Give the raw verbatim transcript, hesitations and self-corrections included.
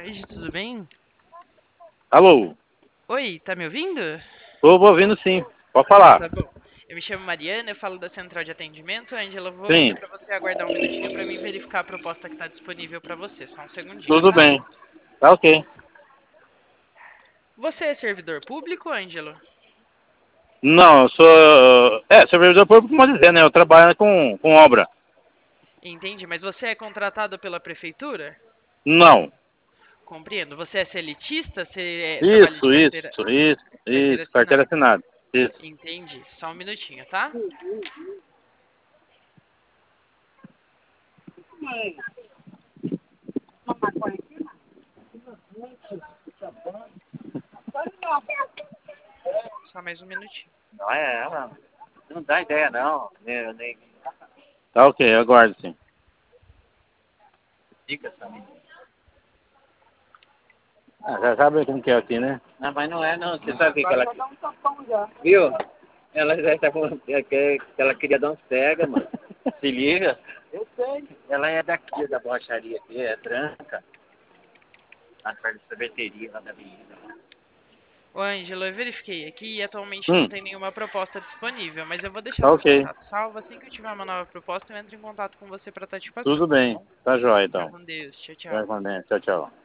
noite, tudo bem? Alô? Oi, tá me ouvindo? Tô ouvindo sim. Pode Ah, falar. tá bom. Eu me chamo Mariana, eu falo da central de atendimento. Angela, eu vou pedir Sim, pra você aguardar um minutinho pra mim verificar a proposta que tá disponível pra você. Só um segundinho, tudo tá? bem. Tá ok. Você é servidor público, Ângelo? Não, eu sou. É, servidor público, pode dizer, né? Eu trabalho com, com obra. Entendi, mas você é contratado pela prefeitura? Não. Compreendo. Você é seletista? Você é- trabalha de Isso, carteira, isso, isso, carteira isso. Carteira assinada? assinada. Isso. Entendi. Só um minutinho, tá? Só mais um minutinho. Não é ela. Não dá ideia, não. Nem, nem... Tá ok, aguardo sim. Dica, Samir. Ah, já sabe como que é aqui, né? Não, mas não é, não. Você sabe o que, que ela... Viu? Ela já está falando que, que ela queria dar uns pega, mano. Se liga. Eu sei. Ela é daqui, da borracharia aqui, é branca. Na perto da sorveteria lá da avenida. Ô, Ângelo, eu verifiquei aqui e atualmente não Hum, tem nenhuma proposta disponível, mas eu vou deixar tá seu ok. contato salvo. Assim que eu tiver uma nova proposta, eu entro em contato com você para estar te Tudo passando, tá bem. bom? Tá jóia, Fica então. com Deus. Tchau, Vai tchau. com Deus. Tchau, tchau.